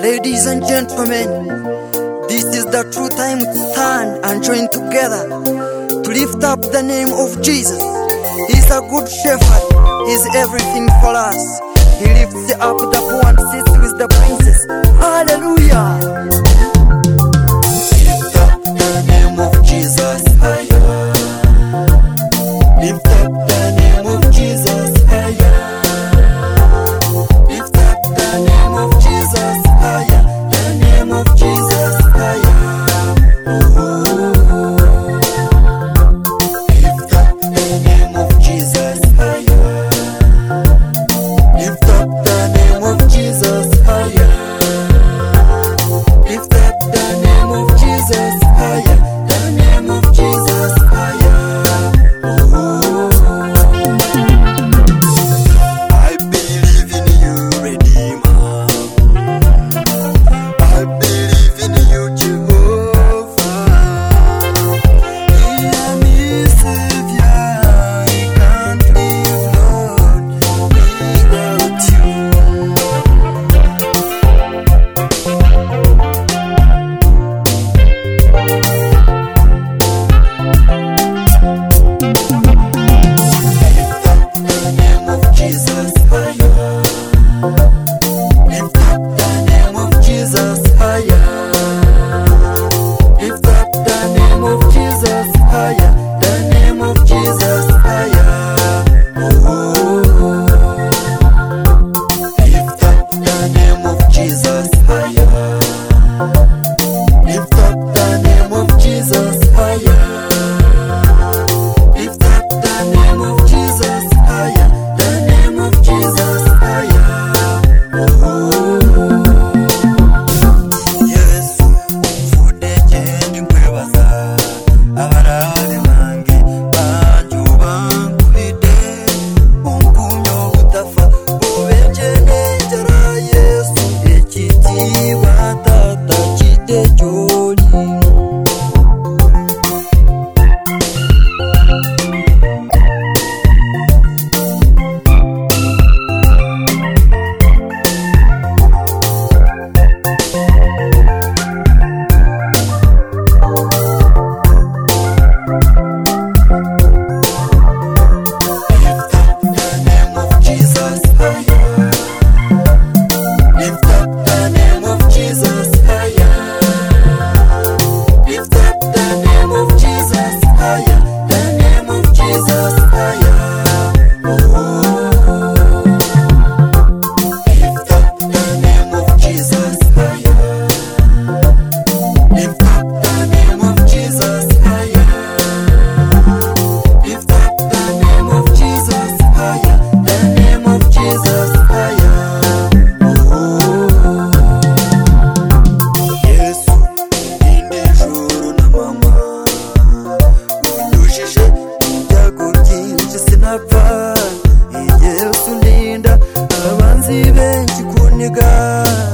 Ladies and gentlemen, this is the true time to stand and join together to lift up the name of Jesus. He's a good shepherd, he's everything for us. He lifts up the poor and sits with the princes. Hallelujah! Lift up the name of Jesus higher. Lift up the name of Jesus higher. Lift up the name of Jesus higher. The name of Jesus higher. Lift up the name of Jesus higher. Lift up the name of Jesus higher. Lift up the name of Jesus higher. The name of Jesus higher. I believe in you, Redeemer. I believe in you, Jehovah. Hear me, Savior. I can't live, Lord, without you. Lift up the name of Jesus higher. Lift up the name of Jesus higher. Lift up the name of Jesus higher. The name of Jesus higher. Lift up the name of Jesus higher. Lift up the name of Jesus higher. Lift up the name of Jesus higher. The name of Jesus higher. Yesu fudejendi nkwebaza abarabe bange banjuba nkubide unkunyo butafa ubenjenejera Yesu ekitiibwa tata kidejoli. Lift up the name of Jesus higher. Lift up the name of Jesus higher. Lift up the name of Jesus higher. The name of Jesus higher. Lift up the name of Jesus higher. Lift up the name of Jesus higher. Lift up the name of Jesus higher. The name of Jesus higher. Yesu inde juru na mama unyujije ibyago byinshi sinapfa. Yesu ndinda abanzi benshi kuniga.